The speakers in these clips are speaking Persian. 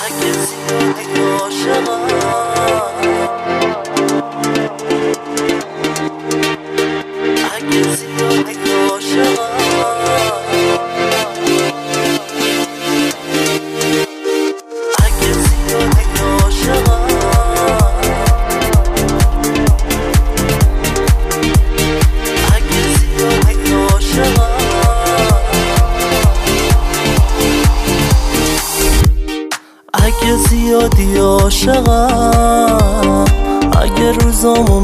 اگه زیادی عاشقم، اگه زیادی عاشقم، اگه زیادی عاشقم، اگه زیادی عاشقم، اگه زیادی عاشقم، اگه روزامو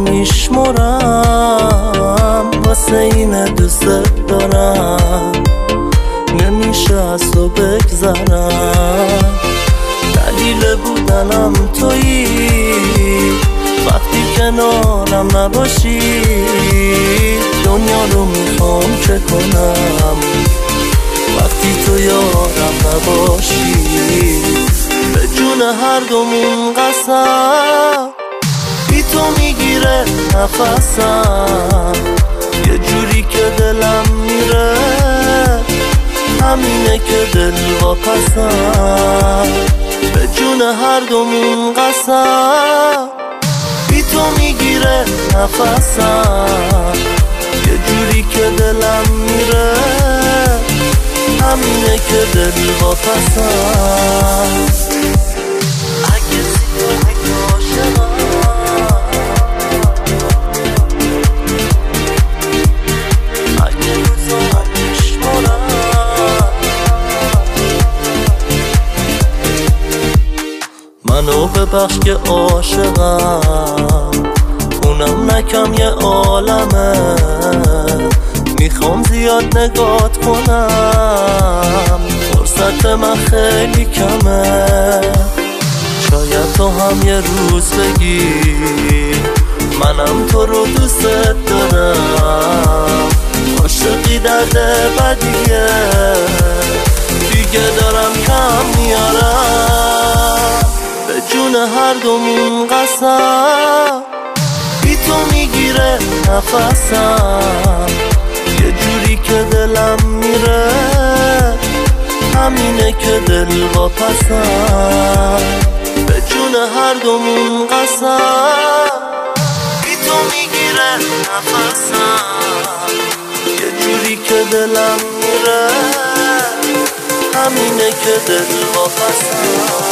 میشمرم واسه اینه دوست دارم، نمیشه از تو بگذرم. دلیل بودنم تویی، وقتی کنارم نباشی دنیا رو میخوام چه کنم. وقتی تو یارم نباشی به جون هر دومون قسم، بی تو میگیره نفسم، یه جوری که دلم میره همینه که دل واپسم. به جون هر دومون قسم، بی تو میگیره نفسم، یه جوری که دلم میره همینه که دل واپسم. اگه زیادی عاشقم، اگه روزا میشمرم، منو ببخش که عاشقم، اونم نکم یه عالمه، میخوام زیاد نگات کنم، فرصت من خیلی کمه. شاید تو هم یه روز بگی منم تو رو دوست دارم، عاشقی درد بدیه دیگه دارم کم میارم. به جون هر دومون قسم، بی تو میگیره نفسم، یه جوری که دلم میره همینه که دل واپسم. به جون هر دومون قسم، بی تو میگیره نفسم، یه جوری که دلم میره همینه که دل واپسم.